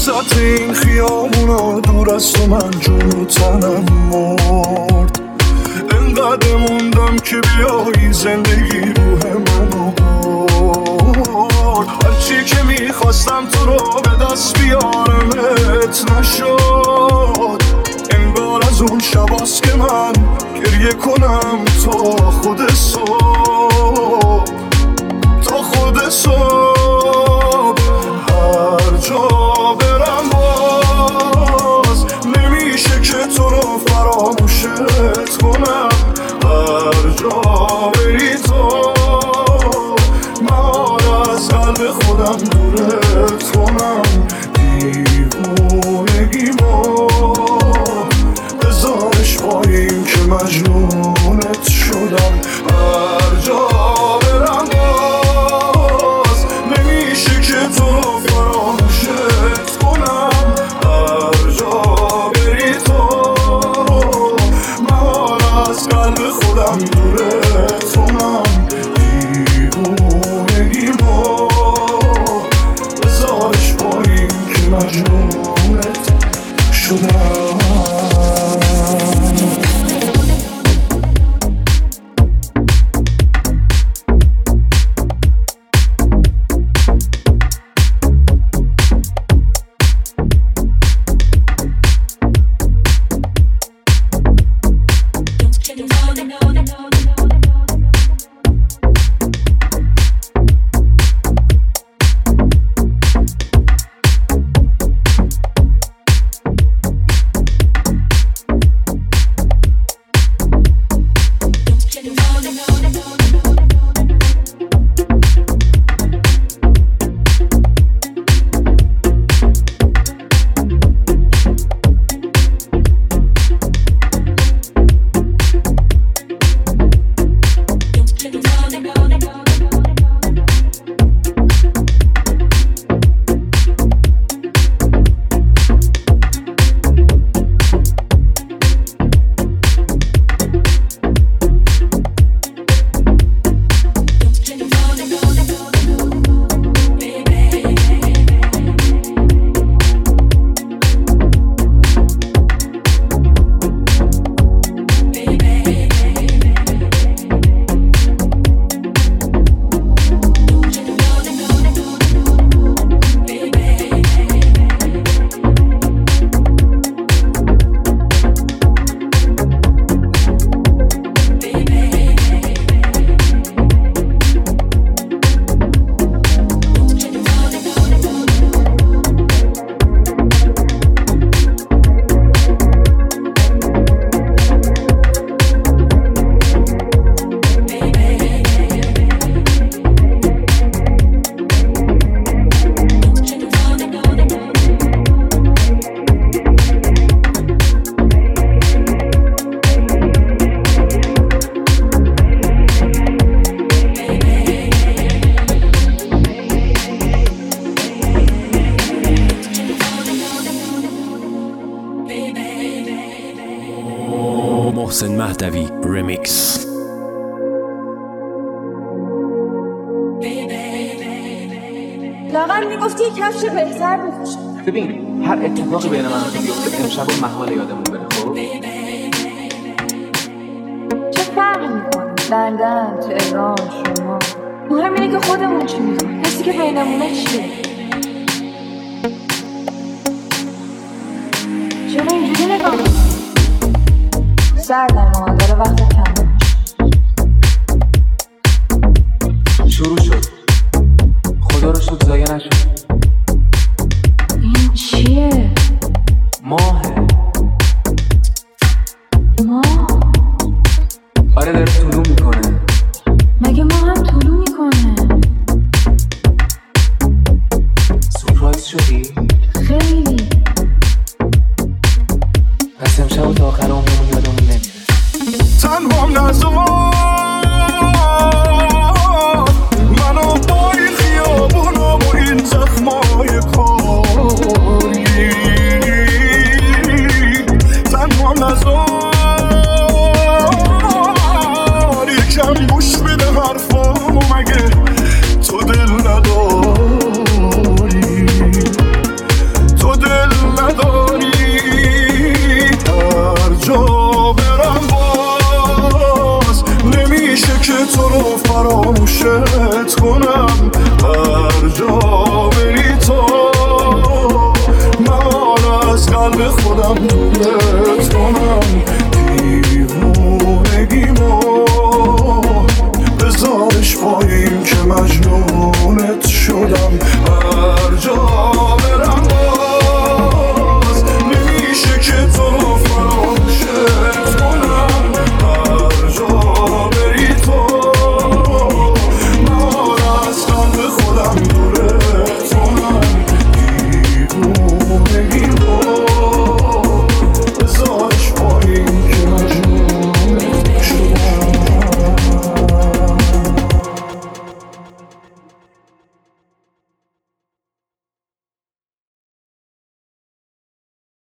وسط این خیابونا دور از تو من جون و تنم مرد. انقدر موندم که بیایی زندگی روح منو برد. هرچی که میخواستم تو رو به دست بیارمت نشد. انگار از اون شباست که من گریه کنم تا خود صبح، تا خود صبح. هر جا برم باز نمیشه که تو رو فراموشت کنم. هر جا بری تو من از قلب خودم دورت کنم. دیوونگیمو بذارش با این که مجنونت شدم. هر جا برم باز نمیشه که تو رو فراموشت کنم. هر جا بری تو من از قلب خودم دورت کنم. دیوونگیمو بذارش با این که مجنونت شدم. محسن مهدوی ریمیکس. لاغر میگفتی کفش بهتر بپوشم. ببین هر اتفاقی بین من و تو بیفته امشب و محال یادمون بره. خب چه فرقی میکنه لندن، تهران، شما؟ مهم اینه که خودمون چی میخوایم، حسی که بینمونه چیه. چرا اینجوری نگاه میکنی؟ سردم ها داره وقت کم شروع شد. خدا رو شد ضایع نشد. این چیه؟ ماهه. ماه؟ آره داره طلوع میکنه. مگه ماه هم طلوع میکنه؟ سورپرایز شدی؟ خیلی. پس امشب تا آخر عمرمون یادمون نمیره. تنهام نذار